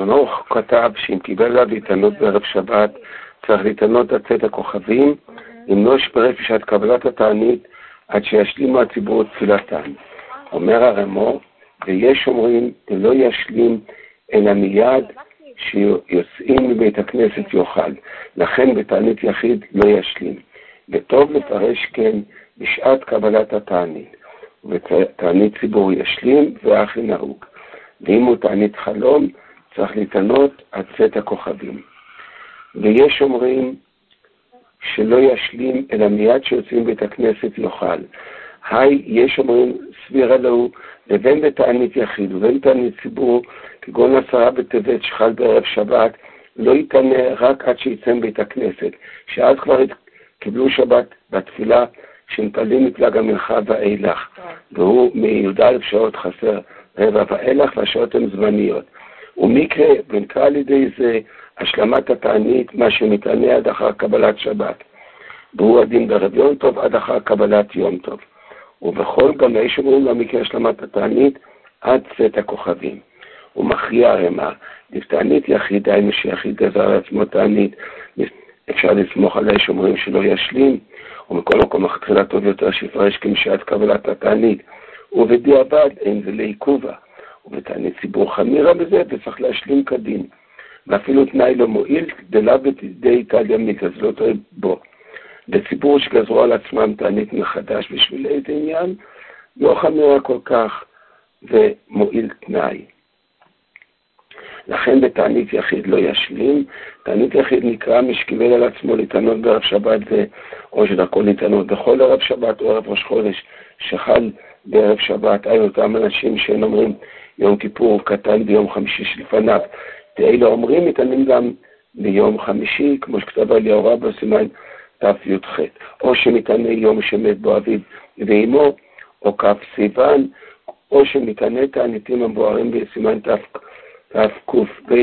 ברנוך כתב שאם קיבל לה להתענות בערב שבת, צריך להתענות עד צאת הכוכבים, למנוש ברפשת קבלת התענית, עד שישלימו הציבור תפילתן. אומר הרמו, ויש אומרים, לא ישלים אלא מיד שיוצאים מבית הכנסת יאכל, לכן בתענית יחיד לא ישלים. וטוב לפרש כן בשעת קבלת התענית, ותענית ציבור ישלים ואחי נהוג. ואם הוא תענית חלום, צריך להתענות עד צאת הכוכבים. ויש אומרים שלא ישלים אלא מיד שיוצאים בית הכנסת יאכל. יש אומרים סבירה לו לבין בתענית יחיד ובין תענית ציבור, כגון 10 בטבת שחל בערב שבת, לא יתענה רק עד שיצא בית הכנסת, שאז כבר קיבלו שבת בתפילה שמפעלים מפלג המנחה ואילך, והוא מי"א שעות חסר רבע ואילך, והשעות הן זמניות. ומקרה ונקרא על ידי זה השלמת התענית, מה שמתענה עד אחר קבלת שבת, והוא הדין בערב יום טוב עד אחר קבלת יום טוב. ובכל גם יש אומרים למקרה השלמת התענית עד צאת הכוכבים. הוא מכריע הרמה, לתענית יחיד, היינו שיחיד גזר לעצמו תענית, אפשר לסמוך עליה שאומרים שלא ישלים, ומכל מקום התחילה טוב יותר שיפרש כמשעת קבלת התענית, ובדיעבד אין זה לעיכובה, ובתענית ציבור חמירה בזה וצריך להשלים כדין, ואפילו תנאי לא מועיל, דלה ותדי תעליה מגזלות בו. בציבור שגזרו על עצמם תענית מחדש בשביל איזה עניין, לא חמירה כל כך ומועיל תנאי. לכן בתענית יחיד לא ישלים. תענית יחיד נקרא משקיבל על עצמו להתענות בערב שבת זה, או שדרכו להתענות בכל ערב שבת או ערב ראש חודש שחל בערב שבת. היו אותם אנשים שהם אומרים יום כיפור קטן ביום חמישי שלפניו, ואלה אומרים מתענים גם ביום חמישי, כמו שכתב אליהו רבה בסימן ת"ח, או שמתענה יום שמת בו אביו ואמו, או כ' סיוון, או שמתענה תעניתים המבוארים בסימן תק"ב.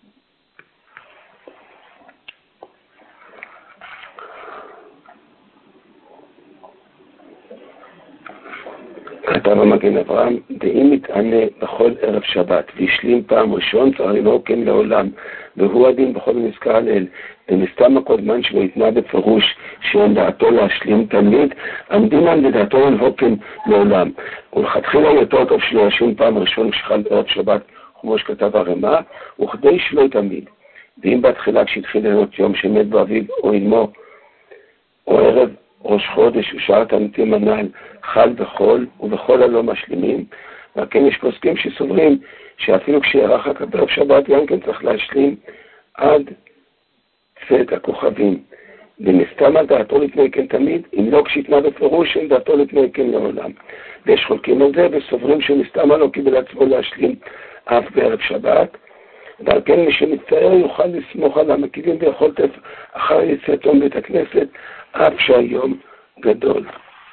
כתב המגן אברהם, ואם מתענה בכל ערב שבת והשלים פעם ראשון, צריך לנהוג כן לעולם, והוא הדין בכל נזכר עליהם. ונסתם הקודמן שלו התנה בפירוש שאין דעתו להשלים תמיד, המדינן לדעתו לנהוג כן לעולם. ולכתחילה יותר טוב שלא ישלים פעם ראשון כשחל בערב שבת, כמו שכתב הרמה, וכדי שלא תמיד. ואם בתחילה כשהתחיל ליהנות יום שמת בו אביו או אמו, או ערב ראש חודש ושאר תעניתים הנ"ל חל בחול, ובחול הלא משלימים, וכן יש פוסקים שסוברים שאפילו כשיארך בערב שבת גם כן צריך להשלים עד צאת הכוכבים. ונסתם על דעתו לפני כן תמיד, אם לא כשהתנה בפירוש אין דעתו לפני כן לעולם. ויש חולקים על זה וסוברים שנסתם לא קיבל עצמו להשלים אף בערב שבת, ועל כן מי שמצטער יוכל לסמוך על המקיבים ויכול אחר יצאתו בית הכנסת אף שהיום גדול.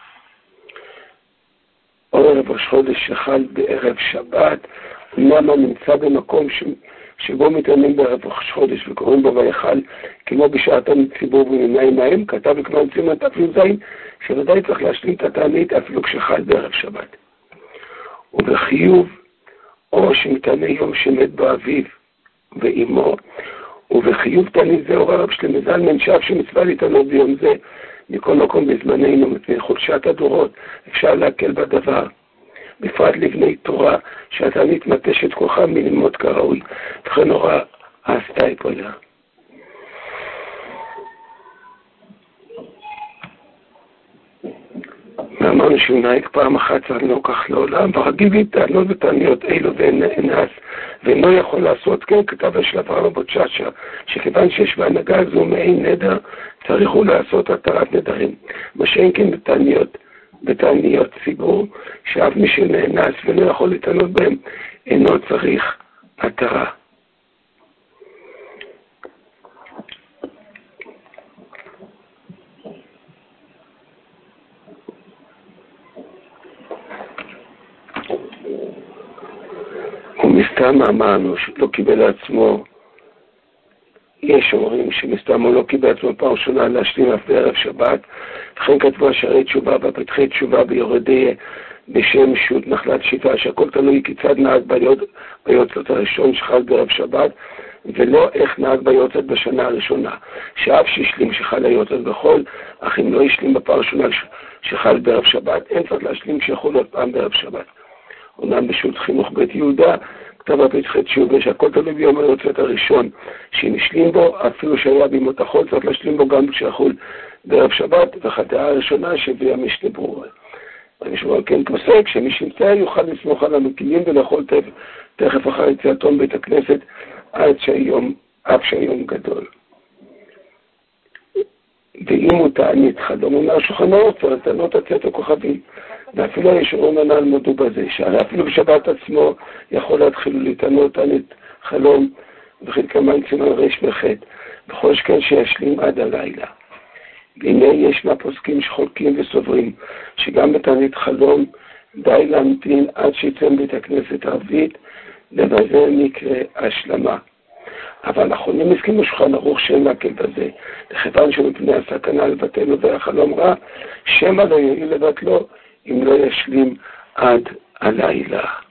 או ערב ראש חודש שחל בערב שבת, אמנם נמצא במקום שבו מתענים בערב ראש חודש וקוראים בו ויכל, כמו בשעתם ציבור ומימי מהם, כתב וכבר צימן ת"ז, שוודאי צריך להשלים את התענית אפילו כשחל בערב שבת. ובחיוב, או שמתענה יום שמת בו אביו ואמו, ובחיוב תענית זה הורה רב שלמה זלמן שאף שמצווה להתענות ביום זה, מכל מקום בזמננו מפני חולשת הדורות אפשר להקל בדבר, בפרט לבני תורה שהתענית מתשת כוחם מללמוד כראוי, וכן הורה עשתה איפולה. ואמרנו שהוא נהג פעם אחת צריך לנוכח לעולם, ורגיל להתענות בתעניות אלו ואינס, ואינו יכול לעשות כן, כתב השלב הרב בוצ'אצ'ה, שכיוון שיש בהנהגה הזו מעין נדר, צריכו לעשות התרת נדרים. מה שאין כן בתעניות ציבור, שאף מי שנאנס ולא יכול להתענות בהם, אינו צריך התרה. ומסתם אמרנו שלא קיבל לעצמו, יש אומרים שמסתם הוא לא קיבל לעצמו פעם ראשונה להשלים אף בערב שבת, וכן כתבו השערי תשובה בפתחי תשובה ביורדי בשם שו"ת נחלת שיטה, שהכל תלוי כיצד נהג ביוצאת הראשון שחל בערב שבת, ולא איך נהג ביוצאת בשנה הראשונה, שאף שהשלים שחל היוצאת בחול, אך אם לא השלים בפעם הראשונה שחל בערב שבת, אין צריך להשלים שיכול עוד פעם בערב שבת. אומנם בשו"ת חינוך בית יהודה, כתב הפתח תשובה שהכל תלוי ביום היוצאת הראשון, שאם השלים בו, אפילו שהיה בימות החול, צריך להשלים בו גם כשיחול בערב שבת, וחטאה הראשונה שהביאה משנה ברורה. רבי שמואל כן פוסק שמי שימצא יוכל לסמוך על המקימים ולאכול תכף אחר יציאתו מבית הכנסת אף שהיום גדול. ואם הוא תענית חלום, אומר שולחן ערוך ורטנות עצת הכוכבים, ואפילו הישורון הנ"ל מודו בזה, שהרי אפילו בשבת עצמו יכול להתחיל לטענות תענית חלום, וחלקם סימן רש וחטא, בכל שכן שישלים עד הלילה. והנה יש מהפוסקים שחולקים וסוברים, שגם בתענית חלום די להמתין עד שיצא מבית הכנסת הערבית, ובזה נקרא השלמה. אבל האחרונים הסכימו שולחן ערוך שאין להקל בזה, לכיוון שמפני הסכנה לבטלו והחלום רע, שמא לא יועיל לבטלו אם לא ישלים עד הלילה.